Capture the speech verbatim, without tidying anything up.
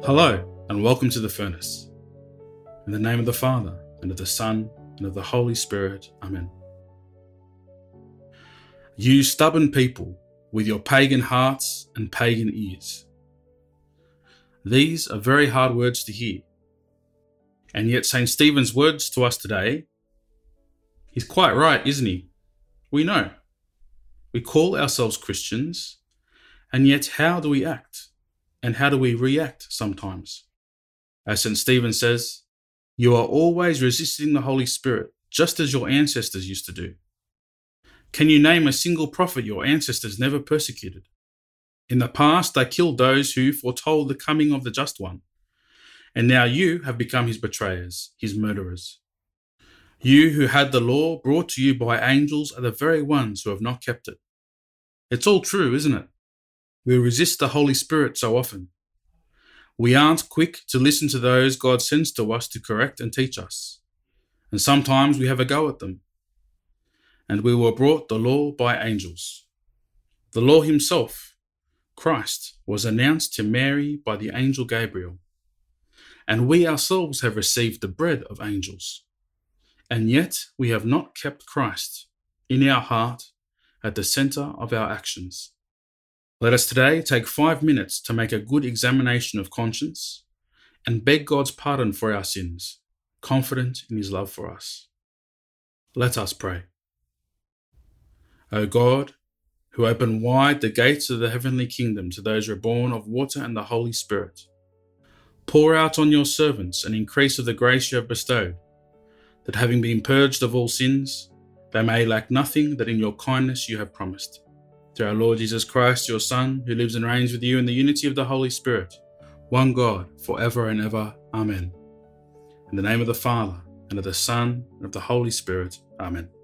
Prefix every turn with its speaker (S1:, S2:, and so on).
S1: Hello, and welcome to the Furnace. In the name of the Father, and of the Son, and of the Holy Spirit. Amen. You stubborn people, with your pagan hearts and pagan ears. These are very hard words to hear. And yet Saint Stephen's words to us today, he's quite right, isn't he? We know. We call ourselves Christians, and yet how do we act? And how do we react sometimes? As Saint Stephen says, you are always resisting the Holy Spirit, just as your ancestors used to do. Can you name a single prophet your ancestors never persecuted? In the past, they killed those who foretold the coming of the Just One. And now you have become his betrayers, his murderers. You who had the law brought to you by angels are the very ones who have not kept it. It's all true, isn't it? We resist the Holy Spirit so often. We aren't quick to listen to those God sends to us to correct and teach us. And sometimes we have a go at them. And we were brought the law by angels. The law himself, Christ, was announced to Mary by the angel Gabriel. And we ourselves have received the bread of angels. And yet we have not kept Christ in our heart at the center of our actions. Let us today take five minutes to make a good examination of conscience and beg God's pardon for our sins, confident in his love for us. Let us pray. O God, who open wide the gates of the heavenly kingdom to those reborn of water and the Holy Spirit, pour out on your servants an increase of the grace you have bestowed, that having been purged of all sins, they may lack nothing that in your kindness you have promised. Through our Lord Jesus Christ, your Son, who lives and reigns with you in the unity of the Holy Spirit, one God, forever and ever. Amen. In the name of the Father, and of the Son, and of the Holy Spirit. Amen.